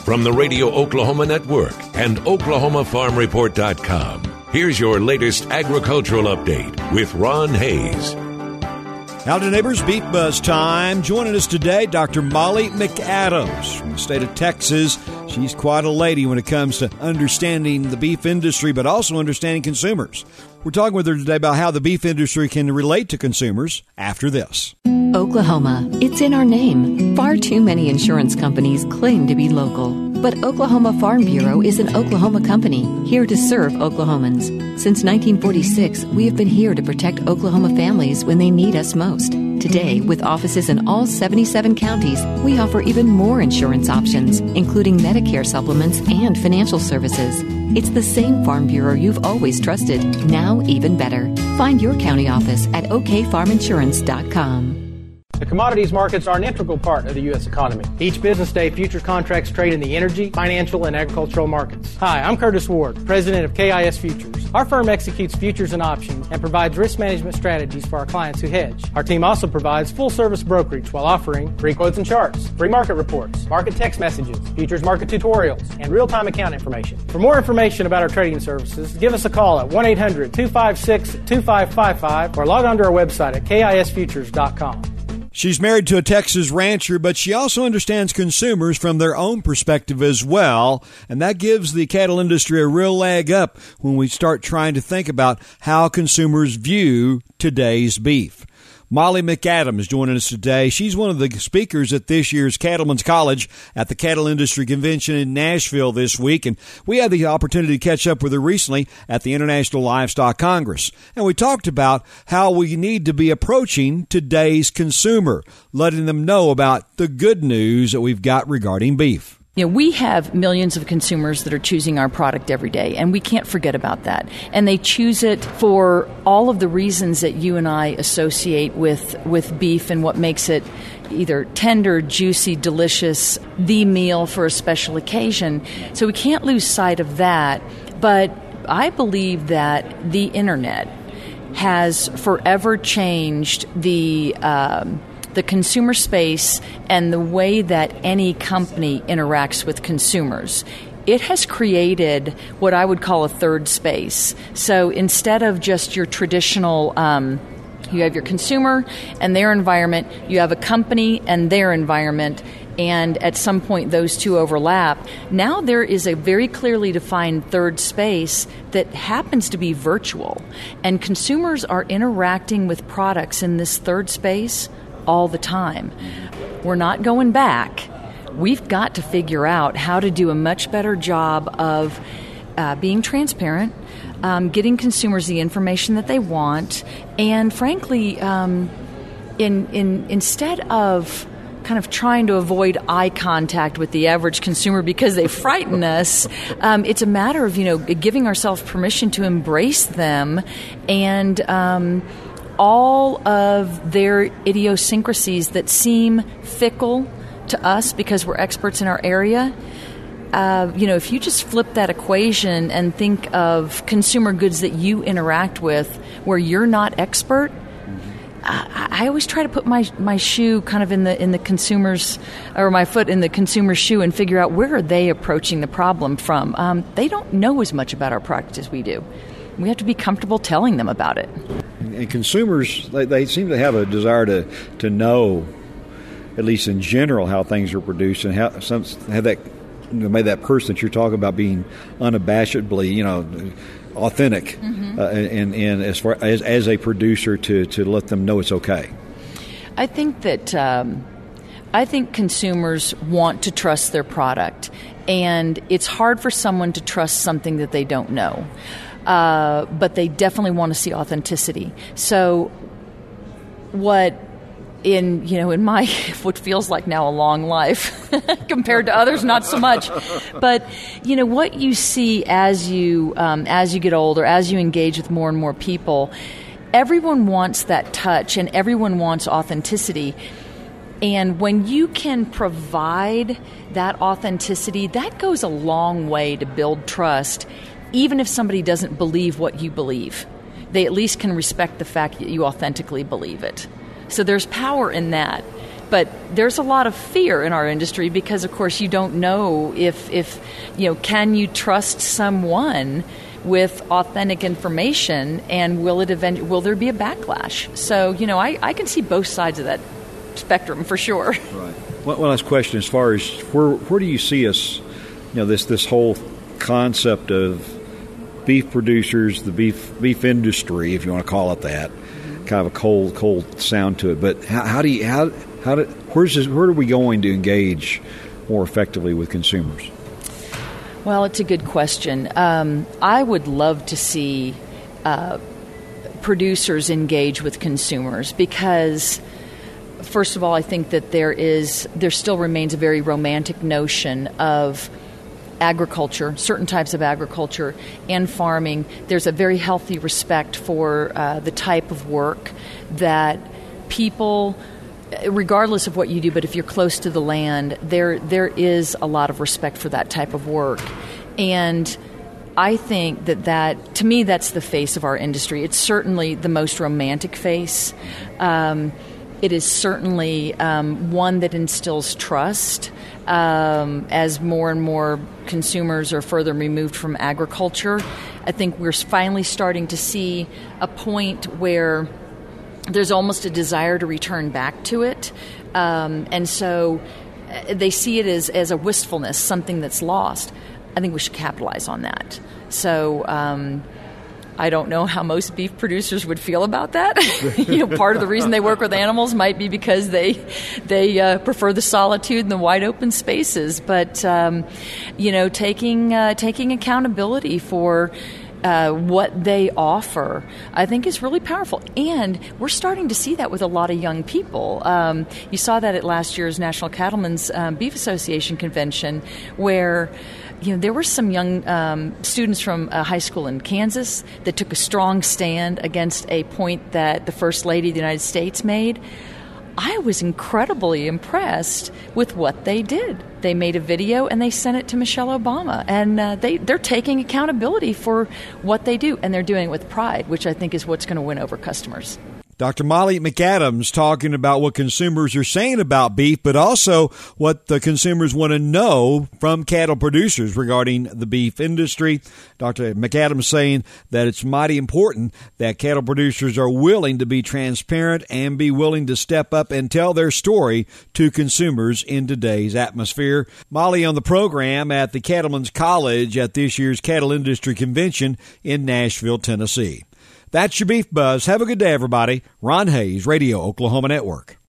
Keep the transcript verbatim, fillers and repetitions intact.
From the Radio Oklahoma Network and Oklahoma Farm Report dot com, here's your latest agricultural update with Ron Hayes. Howdy, neighbors. Beef Buzz time. Joining us today, Doctor Molly McAdams from the state of Texas. She's quite a lady when it comes to understanding the beef industry, but also understanding consumers. We're talking with her today about how the beef industry can relate to consumers after this. Oklahoma. It's in our name. Far too many insurance companies claim to be local. But Oklahoma Farm Bureau is an Oklahoma company here to serve Oklahomans. Since nineteen forty-six, we have been here to protect Oklahoma families when they need us most. Today, with offices in all seventy-seven counties, we offer even more insurance options, including Medicare supplements and financial services. It's the same Farm Bureau you've always trusted, now even better. Find your county office at O K farm insurance dot com. The commodities markets are an integral part of the U S economy. Each business day, futures contracts trade in the energy, financial, and agricultural markets. Hi, I'm Curtis Ward, president of K I S Futures. Our firm executes futures and options and provides risk management strategies for our clients who hedge. Our team also provides full-service brokerage while offering free quotes and charts, free market reports, market text messages, futures market tutorials, and real-time account information. For more information about our trading services, give us a call at one eight hundred two five six two five five five or log on to our website at K I S futures dot com. She's married to a Texas rancher, but she also understands consumers from their own perspective as well, and that gives the cattle industry a real leg up when we start trying to think about how consumers view today's beef. Molly McAdams joining us today. She's one of the speakers at this year's Cattlemen's College at the Cattle Industry Convention in Nashville this week, and we had the opportunity to catch up with her recently at the International Livestock Congress. And we talked about how we need to be approaching today's consumer, letting them know about the good news that we've got regarding beef. You know, we have millions of consumers that are choosing our product every day, and we can't forget about that. And they choose it for all of the reasons that you and I associate with, with beef and what makes it either tender, juicy, delicious, the meal for a special occasion. So we can't lose sight of that. But I believe that the Internet has forever changed the um, the consumer space and the way that any company interacts with consumers. It has created what I would call a third space. So instead of just your traditional, um, you have your consumer and their environment, you have a company and their environment, and at some point those two overlap. Now there is a very clearly defined third space that happens to be virtual, and consumers are interacting with products in this third space all the time. We're not going back. We've got to figure out how to do a much better job of uh, being transparent, um, getting consumers the information that they want, and frankly, um, in in instead of kind of trying to avoid eye contact with the average consumer because they frighten us, um, it's a matter of, you know, giving ourselves permission to embrace them and um, all of their idiosyncrasies that seem fickle to us because we're experts in our area. Uh, you know, if you just flip that equation and think of consumer goods that you interact with where you're not expert, I, I always try to put my my shoe kind of in the in the consumer's, or my foot in the consumer's shoe and figure out where are they approaching the problem from. Um, they don't know as much about our product as we do. We have to be comfortable telling them about it. And consumers, they, they seem to have a desire to, to know, at least in general, how things are produced and how some have that, you know, made that person that you're talking about being unabashedly, you know, authentic, mm-hmm. uh, and, and as far as as a producer to, to let them know it's okay. I think that um, I think consumers want to trust their product, and it's hard for someone to trust something that they don't know. Uh, but they definitely want to see authenticity. So what in, you know, in my, what feels like now a long life compared to others, not so much. But, you know, what you see as you, um, as you get older, as you engage with more and more people, everyone wants that touch and everyone wants authenticity. And when you can provide that authenticity, that goes a long way to build trust. Even if somebody doesn't believe what you believe, they at least can respect the fact that you authentically believe it. So there's power in that. But there's a lot of fear in our industry because, of course, you don't know if, if you know, can you trust someone with authentic information, and will it event, will there be a backlash? So, you know, I, I can see both sides of that spectrum for sure. Right. One last question: as far as where where do you see us? You know, this this whole concept of beef producers, the beef beef industry, if you want to call it that, mm-hmm. kind of a cold cold sound to it. But how, how do you how how do where's this, where are we going to engage more effectively with consumers? Well, it's a good question. Um, I would love to see uh, producers engage with consumers because, first of all, I think that there is there still remains a very romantic notion of agriculture, certain types of agriculture and farming. There's a very healthy respect for uh, the type of work that people, regardless of what you do, but if you're close to the land, there there is a lot of respect for that type of work. And I think that that, to me, that's the face of our industry. It's certainly the most romantic face. Um, it is certainly um, one that instills trust um, as more and more consumers are further removed from agriculture. I think we're finally starting to see a point where there's almost a desire to return back to it. Um, and so they see it as, as a wistfulness, something that's lost. I think we should capitalize on that. So um, I don't know how most beef producers would feel about that. You know, part of the reason they work with animals might be because they they uh, prefer the solitude and the wide open spaces. But um, you know, taking uh, taking accountability for Uh, what they offer, I think, is really powerful. And we're starting to see that with a lot of young people. Um, you saw that at last year's National Cattlemen's um, Beef Association convention, where you know there were some young um, students from a high school in Kansas that took a strong stand against a point that the First Lady of the United States made. I was incredibly impressed with what they did. They made a video and they sent it to Michelle Obama, and uh, they, they're taking accountability for what they do, and they're doing it with pride, which I think is what's going to win over customers. Doctor Molly McAdams talking about what consumers are saying about beef, but also what the consumers want to know from cattle producers regarding the beef industry. Doctor McAdams saying that it's mighty important that cattle producers are willing to be transparent and be willing to step up and tell their story to consumers in today's atmosphere. Molly on the program at the Cattlemen's College at this year's Cattle Industry Convention in Nashville, Tennessee. That's your Beef Buzz. Have a good day, everybody. Ron Hayes, Radio Oklahoma Network.